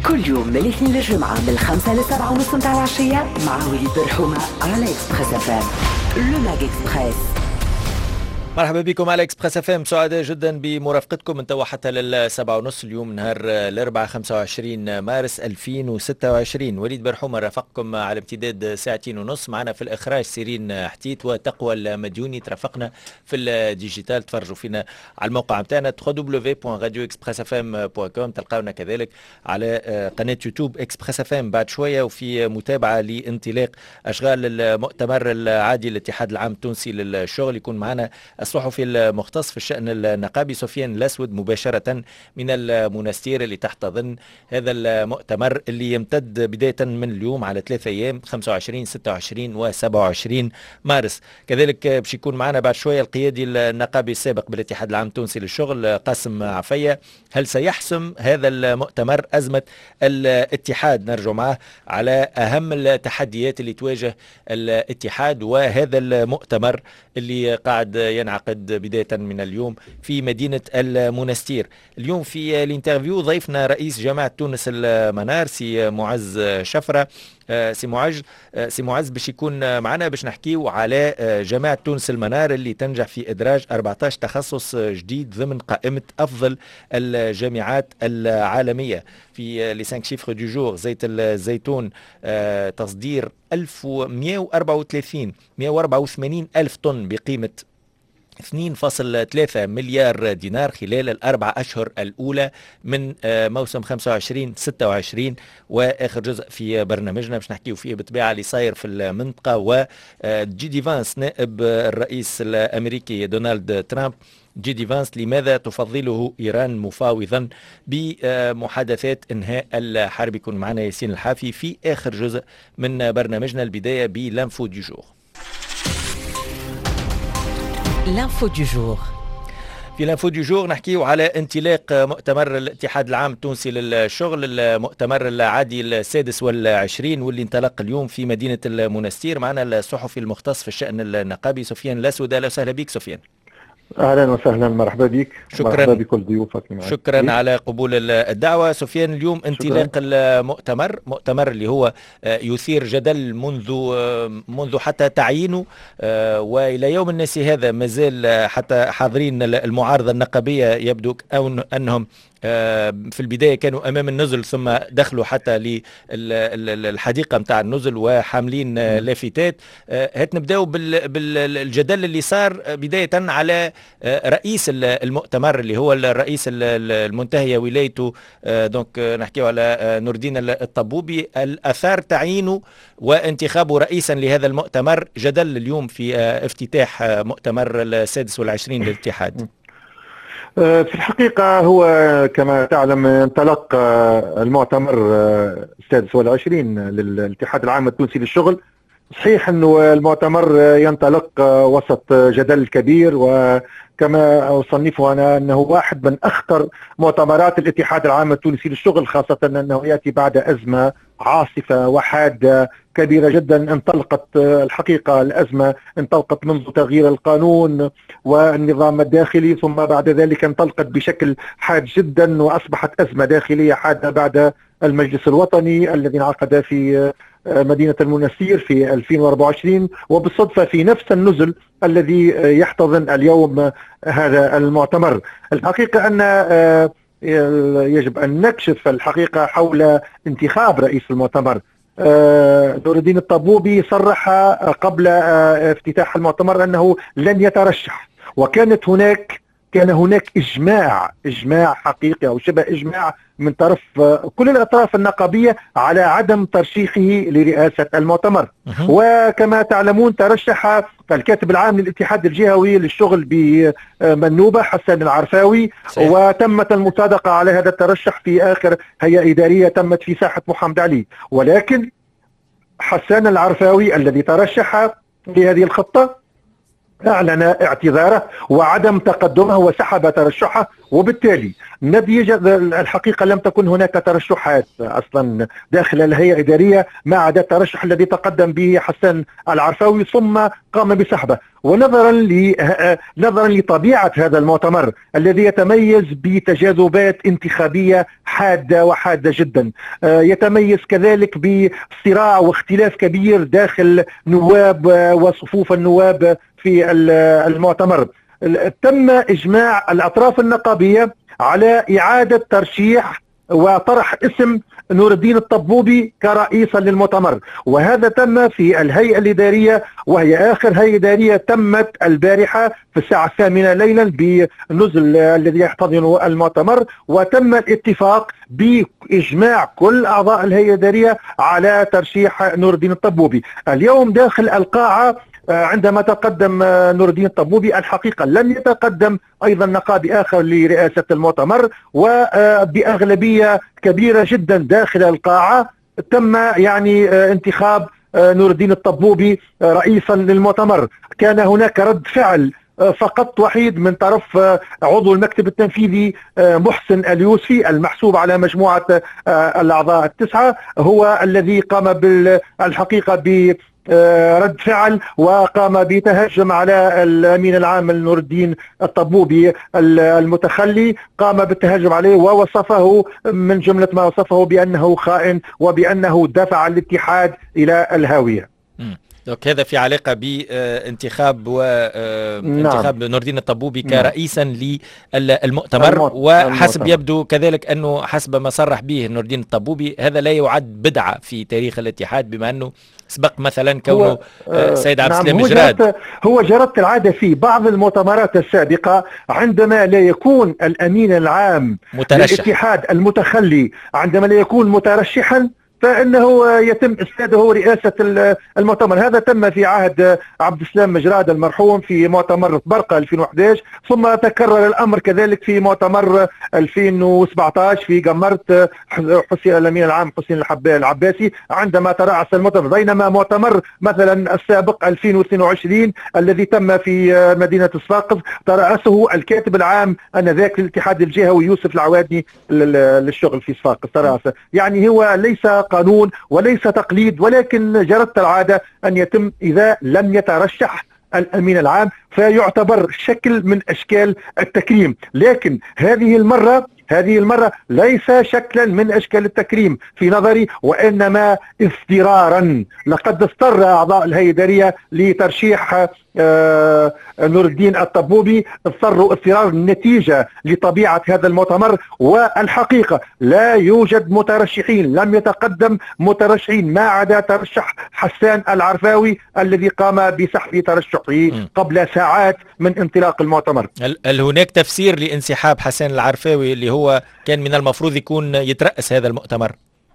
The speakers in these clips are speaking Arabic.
كل يوم من الاثنين للجمعة من 5 ل7 ونص متاع العشية مع وليد برحومة على إكسبريس اف ام. لو ماغ إكسبريس. مرحبا بكم على اكسبريس اف ام. سعداء جدا بمرافقتكم من توا حتى للسبعة ونص اليوم نهار الاربعاء 25 مارس 2026. وليد برحومة رافقكم على امتداد ساعتين ونص. معنا في الاخراج سيرين حتيت وتقوى المديوني. ترافقنا في الديجيتال. تفرجوا فينا على الموقع نتاعنا www.radioexpressfm.com. تلقاونا كذلك على قناة يوتيوب اكسبريس اف ام بعد شوية، وفي متابعة لانطلاق اشغال المؤتمر العادي للاتحاد العام التونسي للشغل. يكون معنا الصحفي المختص في الشأن النقابي سفيان الأسود مباشرة من المنستير اللي تحتضن هذا المؤتمر اللي يمتد بداية من اليوم على 3 أيام 25 26 و 27 مارس. كذلك باش يكون معنا بعد شوية القيادي النقابي السابق بالاتحاد العام التونسي للشغل قاسم عفية. هل سيحسم هذا المؤتمر أزمة الاتحاد؟ نرجع معه على أهم التحديات اللي تواجه الاتحاد وهذا المؤتمر اللي قاعد ينعقد بداية من اليوم في مدينة المنستير. اليوم في الانترفيو ضيفنا رئيس جامعة تونس المنار سي معز شفرة. سي معز باش يكون معنا باش نحكيو على جامعة تونس المنار اللي تنجح في إدراج 14 تخصص جديد ضمن قائمة أفضل الجامعات العالمية. في لي 5 شيفر دو جور زيت الزيتون تصدير 184 ألف طن بقيمة 2.3 مليار دينار خلال ال4 أشهر الأولى من موسم 25-26. وآخر جزء في برنامجنا باش نحكيه فيه بالطبيعة اللي صاير في المنطقة. وجي دي فانس نائب الرئيس الأمريكي دونالد ترامب. جي دي فانس لماذا تفضله إيران مفاوضا بمحادثات إنهاء الحرب؟ يكون معنا ياسين الحافي في آخر جزء من برنامجنا. البداية بلانفو دي جور. لانفو دو جور. في لانفو دو جور نحكيو على انطلاق مؤتمر الاتحاد العام التونسي للشغل، المؤتمر العادي السادس والعشرين واللي انطلق اليوم في مدينة المنستير. معنا الصحفي المختص في الشأن النقابي سفيان الأسود. أهلا وسهلا بك سفيان. اهلا وسهلا، مرحبا بك. شكرا، مرحبا بكل ضيوفك معك. شكرا على قبول الدعوه سفيان. اليوم انطلاق المؤتمر اللي هو يثير جدل منذ حتى تعيينه، والى يوم الناس هذا مازال حتى حاضرين المعارضه النقابيه يبدو انهم في البداية كانوا أمام النزل ثم دخلوا حتى للحديقة متاع النزل وحاملين لافتات. هات نبداو بالجدل اللي صار بداية على رئيس المؤتمر اللي هو الرئيس المنتهية ولايته، دونك نحكيه على نور الدين الطبوبي. الأثار تعيينه وانتخابه رئيسا لهذا المؤتمر. جدل اليوم في افتتاح مؤتمر السادس والعشرين للاتحاد. في الحقيقة هو كما تعلم انطلق المؤتمر السادس والعشرين للاتحاد العام التونسي للشغل. صحيح أنه المؤتمر ينطلق وسط جدل كبير، وكما أصنفه أنا أنه واحد من أخطر مؤتمرات الاتحاد العام التونسي للشغل، خاصة أنه يأتي بعد أزمة عاصفة وحادة كبيرة جدا. انطلقت الحقيقة الأزمة انطلقت منذ تغيير القانون والنظام الداخلي، ثم بعد ذلك انطلقت بشكل حاد جدا وأصبحت أزمة داخلية حادة بعد المجلس الوطني الذي انعقد في مدينة المنستير في 2024، وبالصدفة في نفس النزل الذي يحتضن اليوم هذا المؤتمر. الحقيقة أن يجب أن نكشف الحقيقة حول انتخاب رئيس المؤتمر. نور الدين الطبوبي صرح قبل افتتاح المؤتمر أنه لن يترشح، وكانت كان هناك إجماع حقيقي أو شبه إجماع من طرف كل الأطراف النقابية على عدم ترشيحه لرئاسة المؤتمر. وكما تعلمون ترشح الكاتب العام للاتحاد الجهوي للشغل بمنوبة حسان العرفاوي، وتمت المصادقة على هذا الترشح في آخر هيئة إدارية تمت في ساحة محمد علي. ولكن حسان العرفاوي الذي ترشح لهذه الخطة أعلن اعتذاره وعدم تقدمه وسحب ترشحه، وبالتالي نتيجة الحقيقة لم تكن هناك ترشحات أصلا داخل الهيئة الإدارية ما عدا الترشح الذي تقدم به حسان العرفاوي ثم قام بسحبه. نظرا لطبيعة هذا المؤتمر الذي يتميز بتجاذبات انتخابية حادة وحادة جدا، يتميز كذلك بصراع واختلاف كبير داخل نواب وصفوف النواب في المؤتمر، تم إجماع الأطراف النقابية على إعادة ترشيح وطرح اسم نور الدين الطبوبي كرئيسا للمؤتمر، وهذا تم في الهيئة الإدارية، وهي آخر هيئة إدارية تمت البارحة في الساعة 8 ليلا بنزل الذي يحتضن المؤتمر، وتم الاتفاق بإجماع كل أعضاء الهيئة الإدارية على ترشيح نور الدين الطبوبي. اليوم داخل القاعة عندما تقدم نور الدين الطبوبي الحقيقة لم يتقدم أيضا نقابي آخر لرئاسة المؤتمر، وبأغلبية كبيرة جدا داخل القاعة تم يعني انتخاب نور الدين الطبوبي رئيسا للمؤتمر. كان هناك رد فعل فقط وحيد من طرف عضو المكتب التنفيذي محسن اليوسفي المحسوب على مجموعة الأعضاء التسعة، هو الذي قام بالحقيقة برد فعل وقام بتهجم على الأمين العام نور الدين الطبوبي المتخلي، قام بالتهجم عليه ووصفه من جملة ما وصفه بأنه خائن وبأنه دفع الاتحاد إلى الهاوية. هذا في علاقة بانتخاب انتخاب نور الدين الطبوبي كرئيسا للمؤتمر، وحسب يبدو كذلك أنه حسب ما صرح به نور الدين الطبوبي هذا لا يعد بدعة في تاريخ الاتحاد، بما أنه سبق مثلا كونه سيد عبد السلام مجراد. هو جرت العادة في بعض المؤتمرات السابقة عندما لا يكون الأمين العام للاتحاد المتخلي عندما لا يكون مترشحا فإنه يتم إسناده رئاسة المؤتمر. هذا تم في عهد عبد السلام مجراد المرحوم في مؤتمر برقة 2011، ثم تكرر الأمر كذلك في مؤتمر 2017 في قمرت حسين الأمين العام حسين العباسي عندما ترأس المؤتمر، بينما مؤتمر مثلا السابق 2022 الذي تم في مدينة صفاقس ترأسه الكاتب العام آنذاك للاتحاد الجهوي يوسف العوادني للشغل في صفاقس ترأسه. يعني هو ليس قانون وليس تقليد، ولكن جرت العادة أن يتم إذا لم يترشح الأمين العام فيعتبر شكل من أشكال التكريم، لكن هذه المرة ليس شكلا من أشكال التكريم في نظري، وإنما اضطرارا. لقد اضطر أعضاء الهيئة الإدارية لترشيح نور الدين الطبوبي، اضطروا اضطرار نتيجة لطبيعة هذا المؤتمر، والحقيقة لا يوجد مترشحين، لم يتقدم مترشحين ما عدا ترشح حسان العرفاوي الذي قام بسحب ترشحه قبل ساعات من انطلاق المؤتمر. هل هناك تفسير لانسحاب حسان العرفاوي اللي هو كان من المفروض يكون يترأس هذا المؤتمر؟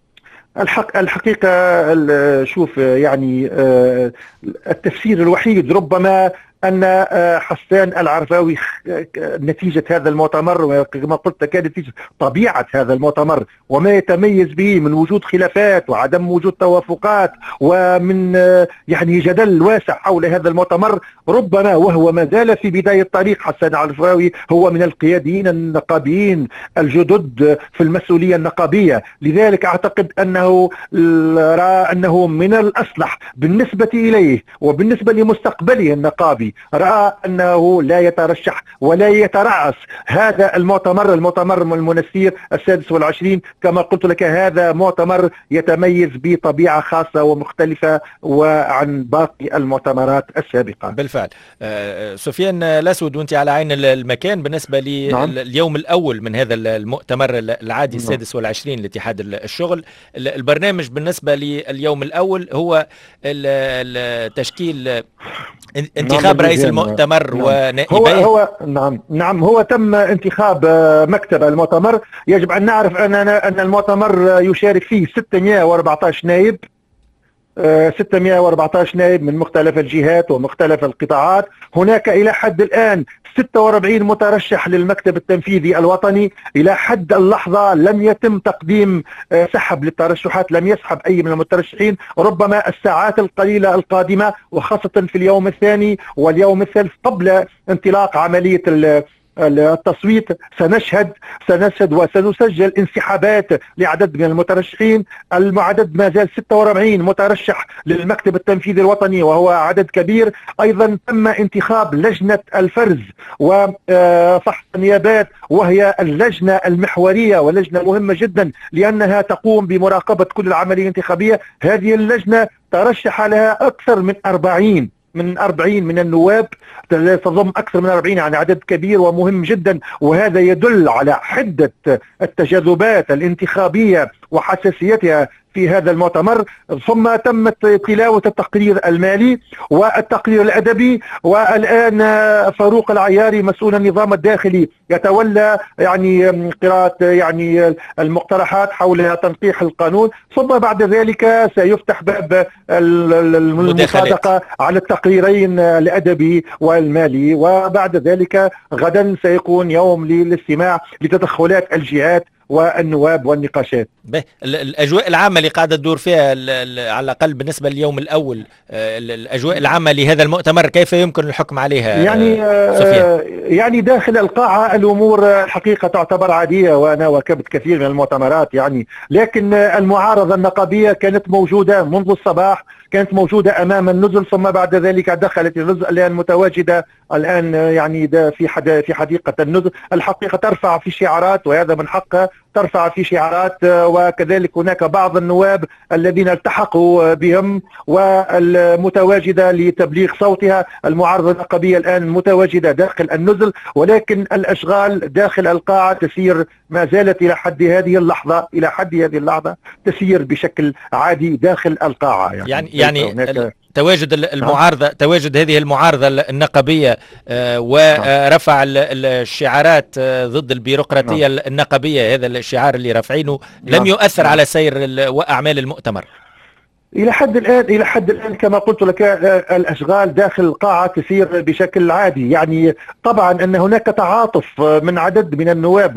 الحقيقة شوف يعني التفسير الوحيد ربما أن حسان العرفاوي نتيجة هذا المؤتمر، وكما قلت كانت نتيجة طبيعة هذا المؤتمر وما يتميز به من وجود خلافات وعدم وجود توافقات ومن يعني جدل واسع حول هذا المؤتمر، ربما وهو ما زال في بداية طريق. حسان العرفاوي هو من القياديين النقابيين الجدد في المسؤولية النقابية، لذلك أعتقد أنه رأى أنه من الأصلح بالنسبة إليه وبالنسبة لمستقبله النقابي، رأى أنه لا يترشح ولا يترأس هذا المؤتمر المنسير 26. كما قلت لك هذا مؤتمر يتميز بطبيعة خاصة ومختلفة وعن باقي المؤتمرات السابقة. بالفعل. سفيان الأسود، وانت على عين المكان بالنسبة لليوم الأول من هذا المؤتمر العادي 26 لاتحاد الشغل، البرنامج بالنسبة لليوم الأول هو التشكيل انتخاب رئيس المؤتمر ونائبيه. هو تم انتخاب مكتب المؤتمر. يجب أن نعرف أن المؤتمر يشارك فيه 614 نائب، 614 نائب من مختلف الجهات ومختلف القطاعات. هناك إلى حد الآن 46 مترشح للمكتب التنفيذي الوطني. إلى حد اللحظة لم يتم تقديم سحب للترشحات، لم يسحب أي من المترشحين. ربما الساعات القليلة القادمة وخاصة في اليوم الثاني واليوم الثالث قبل انطلاق عملية التصويت سنشهد وسنسجل انسحابات لعدد من المترشحين. المعدد ما زال 46 مترشح للمكتب التنفيذي الوطني وهو عدد كبير. أيضا تم انتخاب لجنة الفرز وفحص النيابات، وهي اللجنة المحورية ولجنة مهمة جدا لأنها تقوم بمراقبة كل العملية الانتخابية. هذه اللجنة ترشح لها أكثر من 40 من النواب، تضم أكثر من 40، يعني عدد كبير ومهم جدا، وهذا يدل على حدة التجاذبات الانتخابية وحساسيتها في هذا المؤتمر. ثم تمت تلاوة التقرير المالي والتقرير الأدبي، والآن فاروق العياري مسؤول النظام الداخلي يتولى يعني قراءة يعني المقترحات حول تنقيح القانون. ثم بعد ذلك سيفتح باب المصادقة على التقريرين الأدبي والمالي، وبعد ذلك غدا سيكون يوم للاستماع لتدخلات الجهات والنواب والنقاشات. الأجواء العامة اللي قاعدة تدور فيها على الأقل بالنسبة لليوم الأول، الأجواء العامة لهذا المؤتمر كيف يمكن الحكم عليها؟ يعني داخل القاعة الأمور الحقيقة تعتبر عادية، وأنا واكبت كثير من المؤتمرات يعني، لكن المعارضة النقابية كانت موجودة منذ الصباح، كانت موجودة أمام النزل، ثم بعد ذلك دخلت النزل، الآن متواجدة الآن يعني في حديقة النزل. الحقيقة ترفع في شعارات، وهذا من حقها ترفع في شعارات، وكذلك هناك بعض النواب الذين التحقوا بهم والمتواجدة لتبليغ صوتها. المعارضة النقابية الآن متواجدة داخل النزل، ولكن الأشغال داخل القاعة تسير ما زالت إلى حد هذه اللحظة تسير بشكل عادي داخل القاعة. يعني تواجد المعارضة، تواجد هذه المعارضة النقابية ورفع الشعارات ضد البيروقراطية النقابية، هذا الشعار اللي رافعينه لم يؤثر على سير وأعمال المؤتمر إلى حد الآن كما قلت لك. الأشغال داخل القاعة تسير بشكل عادي. يعني طبعا أن هناك تعاطف من عدد من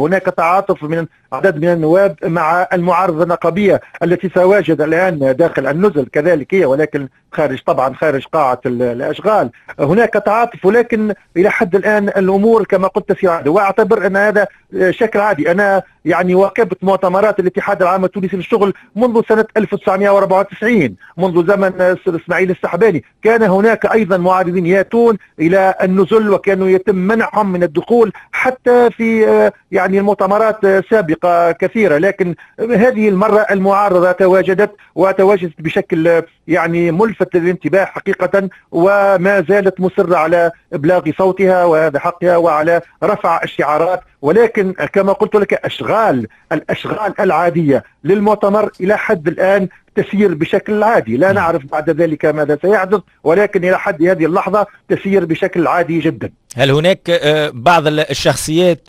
النواب مع المعارضة النقابية التي تتواجد الآن داخل النزل كذلك هي، ولكن خارج قاعة الأشغال هناك تعاطف، ولكن إلى حد الآن الأمور كما قلت تسير عادي، وأعتبر أن هذا شكل عادي. أنا يعني واكبت مؤتمرات الاتحاد العام التونسي للشغل منذ سنة 1994، منذ زمن إسماعيل السحباني. كان هناك أيضا معارضين يأتون إلى النزل وكانوا يتم منعهم من الدخول حتى في يعني المؤتمرات سابقة كثيرة، لكن هذه المرة المعارضة تواجدت بشكل يعني ملفت للانتباه حقيقة، وما زالت مصرة على إبلاغ صوتها، وهذا حقها، وعلى رفع الشعارات. ولكن كما قلت لك الأشغال العادية للمؤتمر إلى حد الآن تسير بشكل عادي. لا نعرف بعد ذلك ماذا سيحدث، ولكن إلى حد هذه اللحظة تسير بشكل عادي جدا. هل هناك بعض الشخصيات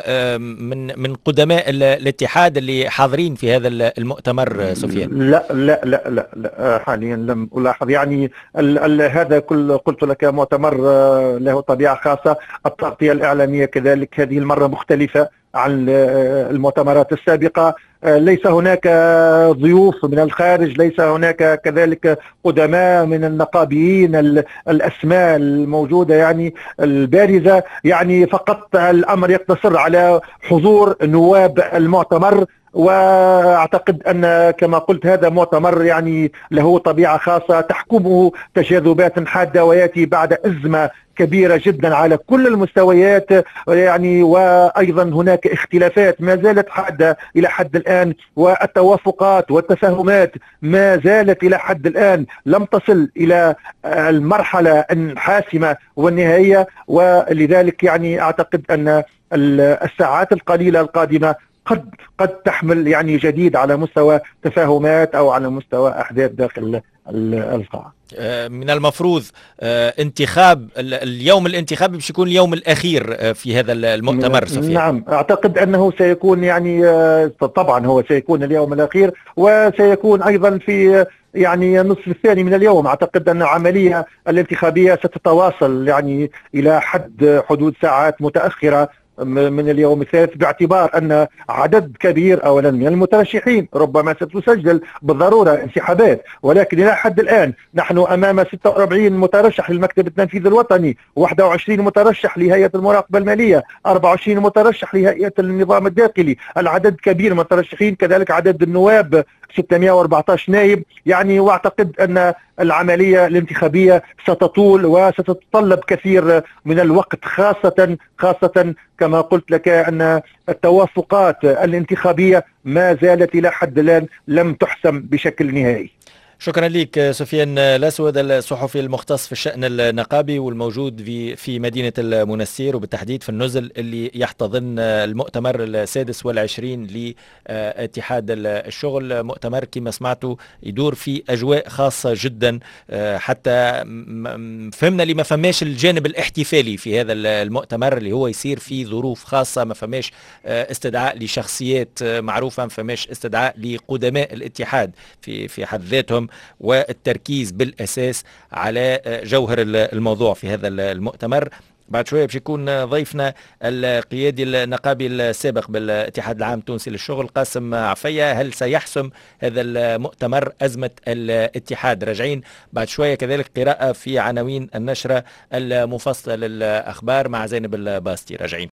ومن قدماء الاتحاد اللي حاضرين في هذا المؤتمر سفيان؟ لا حاليا لم ألاحظ. يعني هذا قلت لك مؤتمر له طبيعة خاصة. التغطية الإعلامية كذلك هذه المرة مختلفة عن المؤتمرات السابقة. ليس هناك ضيوف من الخارج، ليس هناك كذلك قدماء من النقابيين الأسماء الموجودة يعني البارزة. يعني فقط الأمر يقتصر على حضور نواب المؤتمر، واعتقد ان كما قلت هذا مؤتمر يعني له طبيعة خاصة تحكمه تجاذبات حادة، وياتي بعد أزمة كبيرة جدا على كل المستويات يعني، وأيضا هناك اختلافات ما زالت حادة إلى حد الآن، والتوافقات والتفاهمات ما زالت إلى حد الآن لم تصل إلى المرحلة الحاسمة والنهائية. ولذلك يعني أعتقد أن الساعات القليلة القادمة قد تحمل يعني جديد على مستوى تفاهمات أو على مستوى أحداث داخل القاعة. من المفروض انتخاب اليوم الانتخابي باش يكون اليوم الأخير في هذا المؤتمر سفيان. نعم أعتقد أنه سيكون يعني طبعا هو سيكون اليوم الأخير، وسيكون أيضا في يعني النصف الثاني من اليوم. أعتقد أن العملية الانتخابية ستتواصل يعني إلى حدود ساعات متأخرة من اليوم الثالث، باعتبار أن عدد كبير أولا من المترشحين ربما ستسجل بالضرورة انسحابات، ولكن إلى حد الآن نحن أمام 46 مترشح للمكتب التنفيذي الوطني، 21 مترشح لهيئة المراقبة المالية، 24 مترشح لهيئة النظام الداخلي، العدد كبير من المترشحين، كذلك عدد النواب 614 نائب يعني. واعتقد ان العمليه الانتخابيه ستطول وستتطلب كثير من الوقت، خاصه كما قلت لك ان التوافقات الانتخابيه ما زالت الى حد الان لم تحسم بشكل نهائي. شكرا لك سفيان الأسود، الصحفي المختص في الشأن النقابي والموجود في مدينة المنستير وبالتحديد في النزل اللي يحتضن المؤتمر السادس والعشرين لاتحاد الشغل. مؤتمر كما سمعتوا يدور في أجواء خاصة جدا، حتى فهمنا اللي ما فماش الجانب الاحتفالي في هذا المؤتمر اللي هو يصير في ظروف خاصة، ما فماش استدعاء لشخصيات معروفة، ما فماش استدعاء لقدماء الاتحاد في حد ذاتهم، والتركيز بالأساس على جوهر الموضوع في هذا المؤتمر. بعد شوية باش يكون ضيفنا القيادي النقابي السابق بالاتحاد العام التونسي للشغل قاسم عفية. هل سيحسم هذا المؤتمر أزمة الاتحاد؟ راجعين بعد شوية كذلك قراءة في عناوين النشرة المفصلة للأخبار مع زينب الباستي. راجعين.